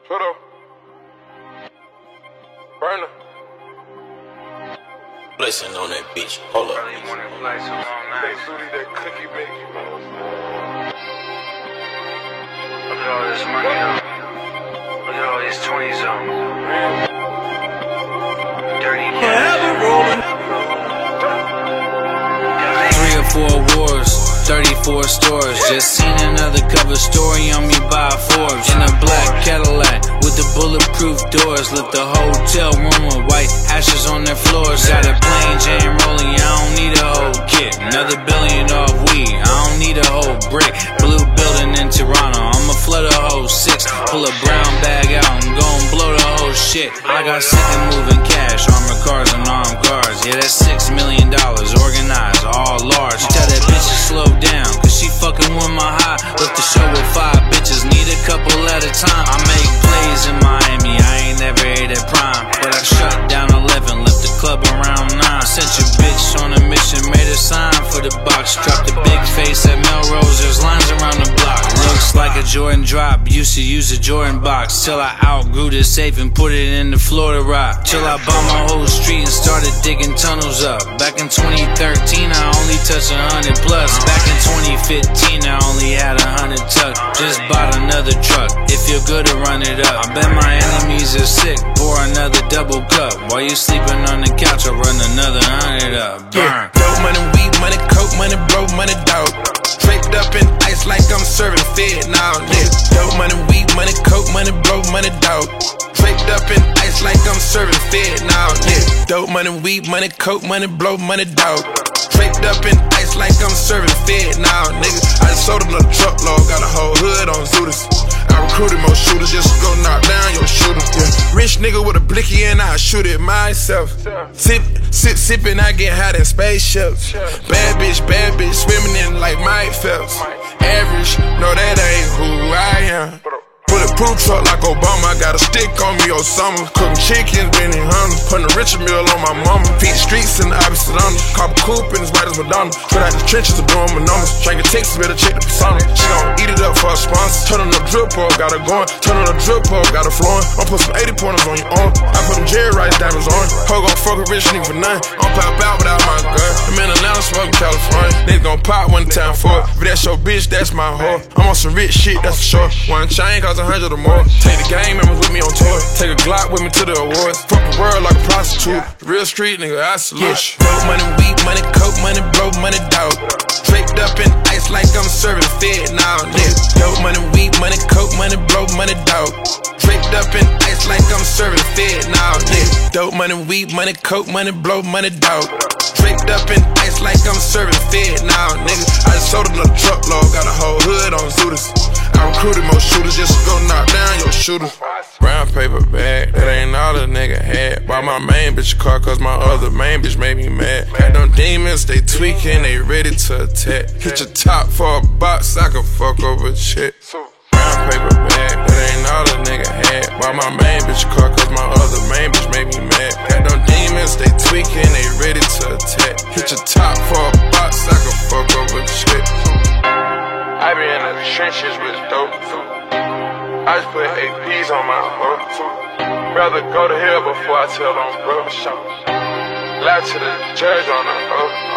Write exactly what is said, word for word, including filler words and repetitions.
Put up. Burner. Blessing on that bitch. Hold up. That Sooty, that cookie make you. Look at all this money though. Look at all these twenties though. Dirty Forever rolling. Three or four wars, thirty-four stores. Just seen another cover story on me by Forbes. In a black Cadillac with the bulletproof doors. Left the hotel room with white ashes on their floors. Got a plain Jane rolling, I don't need a whole kit. Another billion off weed, I don't need a whole brick. Blue building in Toronto, I'ma flood a whole six. Pull a brown bag out, I'm gon' blow the whole shit. I got sick of moving cash, armored cars and armed guards. Yeah, that's six million dollars, organized, all large. Tell that bitch to slow down, cause she fucking with my high. Left the show with five bitches, need a couple at a time. I make plays in Miami, I ain't never ate at Prime. But I shut down eleven, left the club around nine. Sent your bitch on a mission, made a sign for the box. Dropped a big face at Melrose, there's lines around the block. Looks like a Jordan drop, used to use a Jordan box. Till I outgrew the safe and put it in the Florida rock. Till I bought my whole street and started digging tunnels up. Back in twenty thirteen, I only touched a hundred plus. Back in twenty fifteen, I only had a hundred tuck. Just bought another truck, it feel good to run it up. I bet my enemies are sick, pour another double cup. While you sleeping on the couch, I run another hundred up. Burn. Yeah, dope money, weed money, coke money, bro money, dog. Draped up in ice like I'm serving Fed now. Yeah, dope money, weed money, coke money, bro money, dog. Draped up in ice like I'm serving Fed now. Yeah, dope money, weed money, coke money, blow money, dog. Draped up in ice like I'm serving Fed now, nigga. I just sold another truckload, got a whole hood on Zooters. I recruited more shooters just to go knock down your shooter. Yeah. Rich nigga with a blicky and I shoot it myself. Sip, sip, sippin', I get hot in spaceships. Bad bitch, bad bitch, swimming in like Mike Phelps. Average, no that ain't who I am. Bulletproof truck like Obama, got a stick on me all summer. Cooking chickens, Benny Hunter, putting a Richard Mill on my mama. Feet streets in the opposite under, cop a coupe in as white as Madonna. Straight out the trenches of doing my numbers. Drinking Texas, better check the persona. She gon' eat it up for a sponsor. Turn on the drip up, got her going. Turn on the drip up, got her flowing. I'm put some eighty pointers on your arm. I put them Jerry Rice diamonds on. Ho gon' fuck a rich nigga for nothing. I'm pop out without my gun. I'm in Atlanta smoking California. Niggas gon' pop one time for it. If that's your bitch, that's my whore. I'm on some rich shit, that's for sure. One chain cost a hundred or more. Take the gang members with me on tour. Take a Glock with me to the awards. Fuck the world like a prostitute. Real street nigga, I salute. Yeah. Dope money, weed money, coke money, blow money, dog. Draped up in ice like I'm serving Fed now. Yeah. Dope money, weed money, coke money, blow money, dog. Draped up in ice like I'm serving Fed now. Yeah. Dope money, weed money, coke money, blow money, dog. Draped up in ice like I'm serving Fed now, nigga. I just sold another truckload, got a whole hood on Zooters. I recruited more shooters just to go knock down your shooter. Brown paper bag, that ain't all a nigga had. Bought my main bitch a car cause my other main bitch made me mad. Had them demons, they tweaking, they ready to attack. Hit your top for a box, I can fuck over a chick. Brown paper bag, that ain't all a nigga had. Bought my main bitch a car cause my other main bitch made me mad. Had them demons, they tweaking, they ready to attack. Hit your top for a box, I can fuck over a chick. I be in the trenches with dope too. I just put A Ps on my hook too. Rather go to hell before I tell on bro. Lie to the judge on the hook.